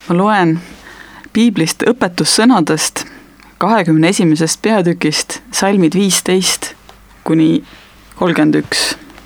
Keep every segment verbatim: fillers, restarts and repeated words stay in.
Ma loen piiblist õpetussõnadest kahekümne esimesest peatükist salmid viisteist kuni kolmkümmend üks.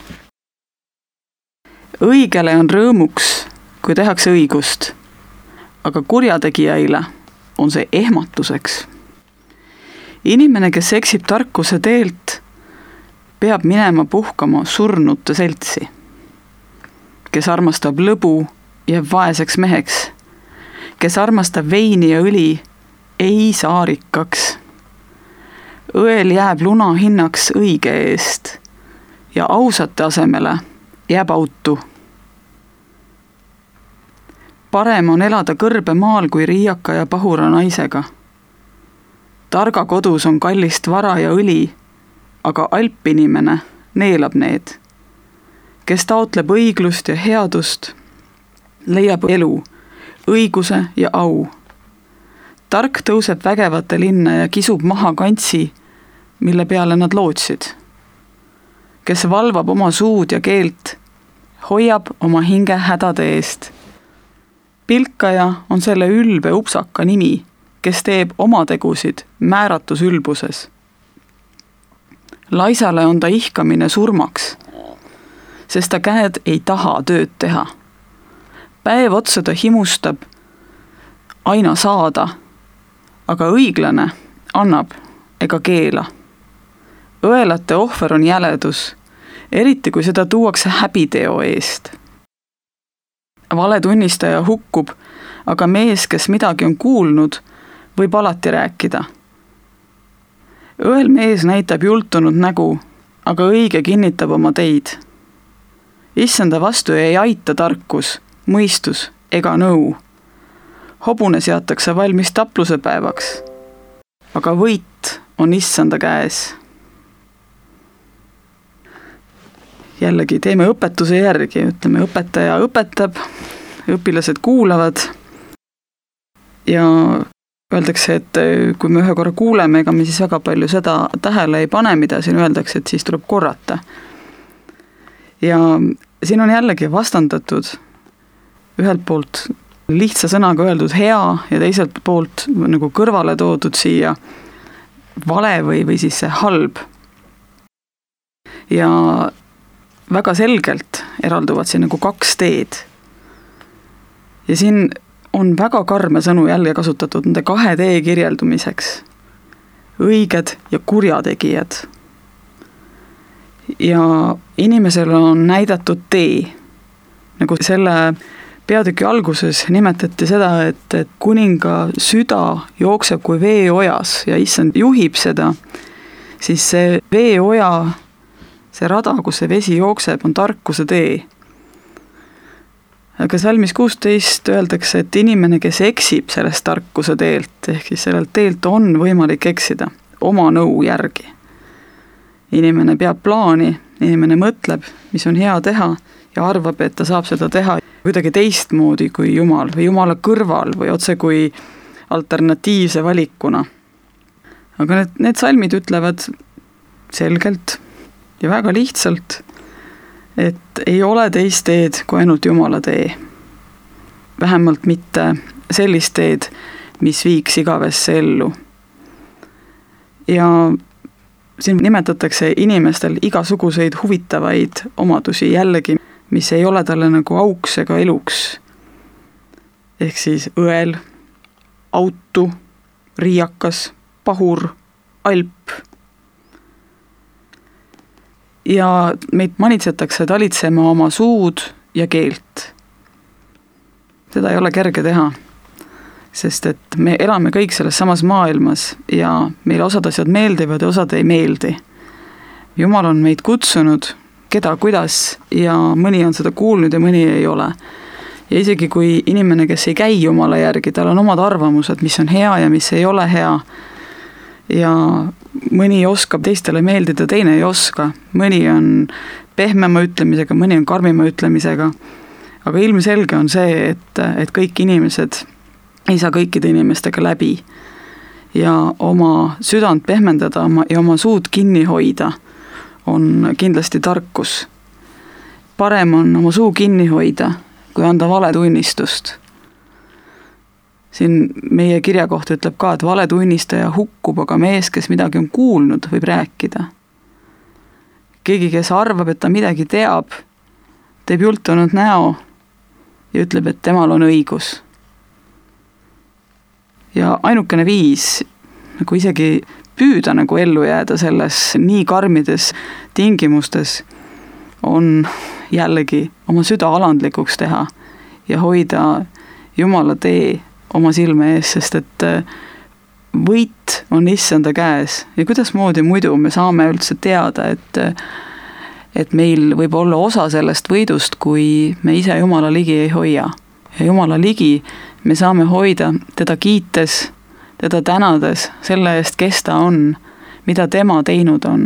Õigele on rõõmuks, kui tehakse õigust, aga kurjategijaile on see ehmatuseks. Inimene, kes eksib tarkuse teelt, peab minema puhkama surnute seltsi. Kes armastab lõbu, jääb vaeseks meheks. Kes armastab veini ja õli, ei saa rikkaks. Õel jääb luna hinnaks õige eest ja ausate asemele jääb autu. Parem on elada kõrbe maal kui riiaka ja pahura naisega. Targa kodus on kallist vara ja õli, aga alpinimene neelab need. Kes taotleb õiglust ja headust, leiab elu, õiguse ja au. Tark tõuseb vägevate linna ja kisub maha kantsi, mille peale nad lootsid. Kes valvab oma suud ja keelt, hoiab oma hinge hädade eest. Pilkaja on selle ülbe upsaka nimi, kes teeb oma tegusid määratus ülbuses. Laisale on ta ihkamine surmaks, sest ta käed ei taha tööd teha. Päev otsa ta himustab aina saada, aga õiglane annab ega keela. Õelate ohver on jäledus, eriti kui seda tuuakse häbiteo eest. Vale tunnistaja hukkub, aga mees, kes midagi on kuulnud, võib alati rääkida. Õel mees näitab jultunud nägu, aga õige kinnitab oma teid. Issanda vastu ei aita tarkus, mõistus ega nõu. Hobune seatakse valmis tapluse päevaks, aga võit on issanda käes. Jällegi teeme õpetuse järgi, ütleme õpetaja õpetab, õpilased kuulavad ja öeldakse, et kui me ühe korra kuuleme, ega me siis väga palju seda tähele ei pane, mida siin öeldakse, et siis tuleb korrata. Ja siin on jällegi vastandatud ühelt poolt lihtsa sõnaga öeldud hea ja teiselt poolt nagu kõrvale toodud siia vale või, või siis see halb. Ja väga selgelt eralduvad siin nagu kaks teed. Ja siin on väga karme sõnu jälle kasutatud nende kahe tee kirjeldumiseks. Õiged ja kurjategijad. Ja inimesele on näidatud tee. Nagu selle peatüki alguses nimetati seda, et, et kuninga süda jookseb kui veeojas ja issand juhib seda, siis see veeoja, see rada, kus see vesi jookseb, on tarkuse tee. Aga salmis kuusteist öeldakse, et inimene, kes eksib sellest tarkuse teelt, ehk siis sellelt teelt on võimalik eksida oma nõu järgi. Inimene peab plaani, inimene mõtleb, mis on hea teha ja arvab, et ta saab seda teha kuidagi teistmoodi kui Jumal või Jumala kõrval või otse kui alternatiivse valikuna. Aga need, need salmid ütlevad selgelt ja väga lihtsalt, et ei ole teist teed kui ainult Jumala tee. Vähemalt mitte sellist teed, mis viiks igavesse ellu. Ja siin nimetatakse inimestel igasuguseid huvitavaid omadusi jällegi, mis ei ole talle nagu auks ega eluks. Ehk siis õel, autu, riiakas, pahur, alp. Ja meid manitsetakse talitsema oma suud ja keelt. Seda ei ole kerge teha, sest et me elame kõik selles samas maailmas ja meile osad asjad meeldivad ja osad ei meeldi. Jumal on meid kutsunud, keda kuidas ja mõni on seda kuulnud ja mõni ei ole. Ja isegi kui inimene, kes ei käi Jumala järgi, tal on omad arvamused, mis on hea ja mis ei ole hea ja mõni oskab teistele meeldida, teine ei oska. Mõni on pehmema ütlemisega, mõni on karmima ütlemisega. Aga ilmselge on see, et, et kõik inimesed ei saa kõikide inimestega läbi. Ja oma südant pehmendada ja oma suud kinni hoida on kindlasti tarkus. Parem on oma suu kinni hoida, kui anda vale tunnistust. siin meie kirja kohta ütleb ka, et valetunnistaja hukkub, aga mees, kes midagi on kuulnud, võib rääkida. Keegi, kes arvab, et ta midagi teab, teeb jultunud näo ja ütleb, et temal on õigus. Ja ainukene viis, nagu isegi püüda nagu ellu jääda selles nii karmides tingimustes, on jällegi oma süda alandlikuks teha ja hoida Jumala tee oma silme ees, sest et võit on issanda käes. Ja kuidas moodi muidu me saame üldse teada, et, et meil võib olla osa sellest võidust, kui me ise Jumala ligi ei hoia. Ja Jumala ligi me saame hoida teda kiites, teda tänades selle eest, kes ta on, mida tema teinud on.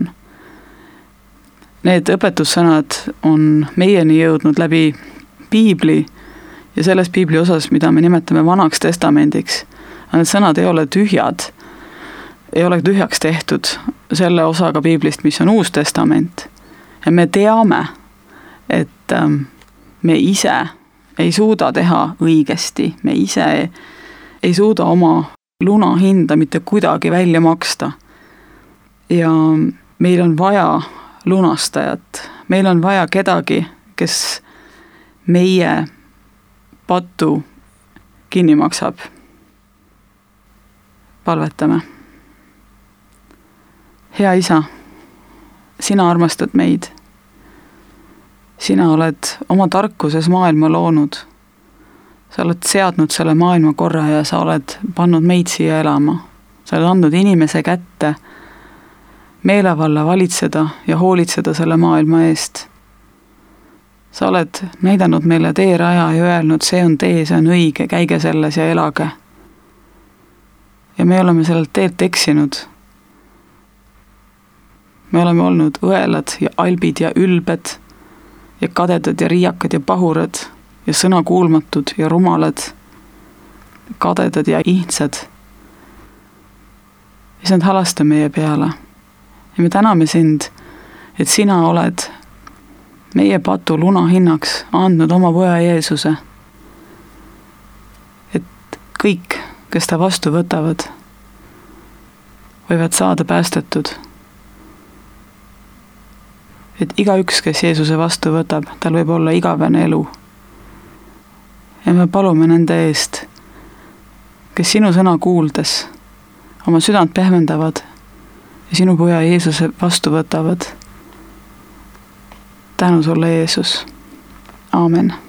Need õpetussõnad on meieni jõudnud läbi piibli ja selles piibli osas, mida me nimetame vanaks testamendiks. Need sõnad ei ole tühjad, ei ole tühjaks tehtud selle osaga piiblist, mis on uus testament. Ja me teame, et me ise ei suuda teha õigesti, me ise ei suuda oma luna hinda mitte kuidagi välja maksta. Ja meil on vaja lunastajat, meil on vaja kedagi, kes meie pattu kinni maksab. Palvetame. Hea isa, sina armastad meid. Sina oled oma tarkuses maailma loonud. Sa oled seadnud selle maailma korra ja sa oled pannud meid siia elama. Sa oled andnud inimese kätte meelevalla valitseda ja hoolitseda selle maailma eest. Sa oled näidanud meile teeraja ja öelnud, see on tee, see on õige, käige selles ja elage. Ja me oleme sellelt teelt eksinud. Me oleme olnud õelad ja albid ja ülbed ja kadedad ja riiakad ja pahurad ja sõnakuulmatud ja rumalad, kadedad ja ihtsad. Ja see on halasta meie peale. Ja me täname sind, et sina oled meie patu luna hinnaks andnud oma poja Jeesuse. Et kõik, kes ta vastu võtavad, võivad saada päästetud. Et igaüks, kes Jeesuse vastu võtab, tal võib olla igavene elu. Ja me palume nende eest, kes sinu sõna kuuldes oma südant pehmendavad ja sinu poja Jeesuse vastu võtavad. Tänu sulle, Jeesus. Aamen.